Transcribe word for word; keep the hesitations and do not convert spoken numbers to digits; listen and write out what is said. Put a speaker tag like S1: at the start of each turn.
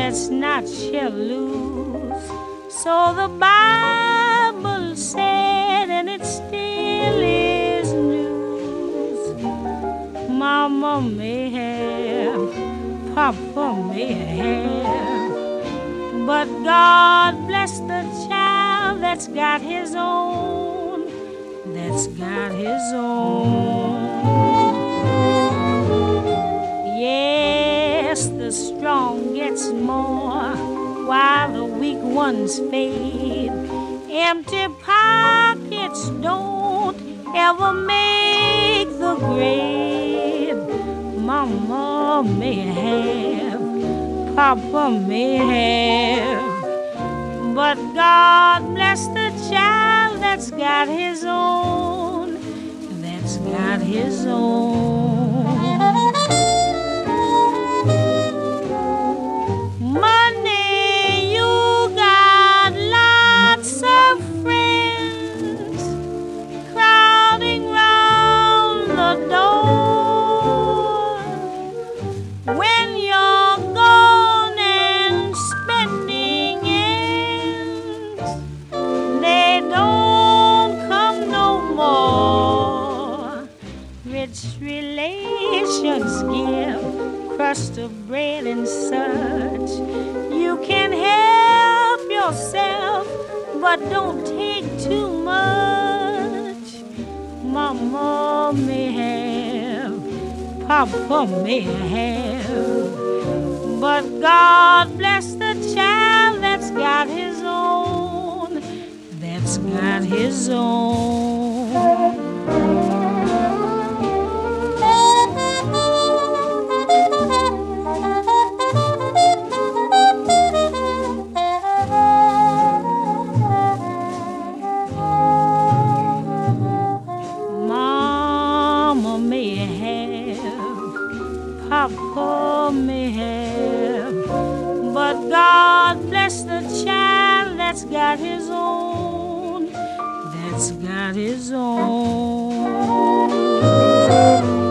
S1: that's not shall lose. So the Bible said, and it still is news. Mama may have, Papa may have, but God bless the child that's got his own, that's got his own. Yes, the strong gets more while the weak ones fade. Empty pockets don't ever make the grade. Mama may have, Papa may have, but God bless the child that's got his own, that's got his own. Money, you got lots of friends crowding round the door. When you're gone and spending ends, they don't come no more. Rich relations give crust of bread and such. You can help yourself, but don't take too much. Mama may have, Papa may have, but God bless the child that's got his own, that's got his own. Papa may have, but God bless the child that's got his own, that's got his own.